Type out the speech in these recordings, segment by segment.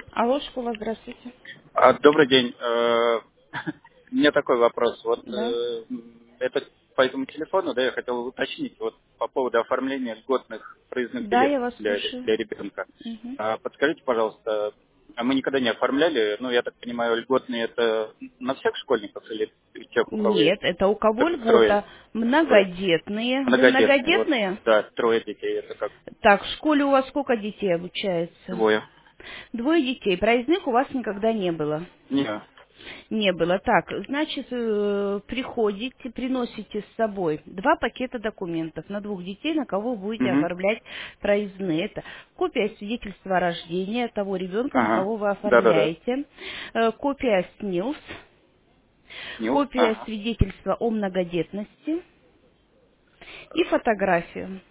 Алло, школа, здравствуйте. Добрый день. У меня такой вопрос. Вот Да. это по этому телефону, да, я хотел уточнить вот по поводу оформления льготных проездных Да, я билетов вас слушаю. для ребенка. Мгм. Подскажите, пожалуйста, мы никогда не оформляли, ну, я так понимаю, льготные это на всех школьников или тех, у кого есть Нет, это у кого трое, льгота? трое? Многодетные. Вы Многодетные, вот, многодетные? да, трое детей, это как Так, в школе у вас сколько детей обучается? двое. Двое детей. Проездных у вас никогда не было. Не. Не было. Так, значит, приходите, приносите с собой два пакета документов на двух детей, на кого вы будете Угу. оформлять проездные. Это копия свидетельства о рождении того ребенка, на Ага. кого вы Да-да-да. оформляете, копия СНИЛС, Нил? копия Ага. свидетельства о многодетности и фотографию.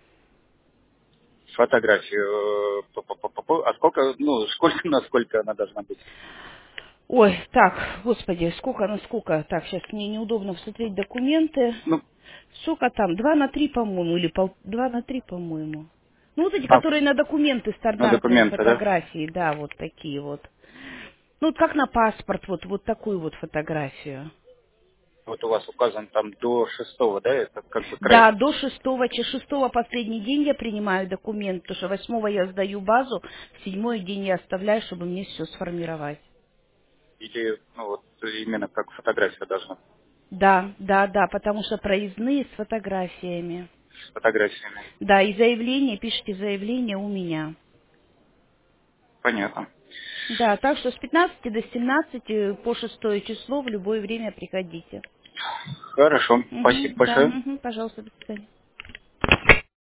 Фотографию. А сколько, ну, сколько на сколько она должна быть? Ой, так, господи, сколько, так, сейчас мне неудобно смотреть документы. Ну, Сколько там, 2 на 3, по-моему, или 2 на 3, по-моему. Ну, вот эти, а, которые на документы, на стандартные документы, да? фотографии, да, вот такие вот. Ну, вот как на паспорт, вот такую вот фотографию. Вот у вас указан там до 6, да, это как бы Да, крайний. до 6 последний день я принимаю документ, потому что 8 я сдаю базу, в 7 день я оставляю, чтобы мне все сформировать. Или, ну, вот именно как фотография должна быть Да, да, да, потому что проездные с фотографиями. с фотографиями. Да, и заявление, пишите заявление у меня. Понятно. Да, так что с 15 до 17 по 6 число в любое время приходите. Хорошо. Мгм, Спасибо да, большое. мгм, пожалуйста, до свидания.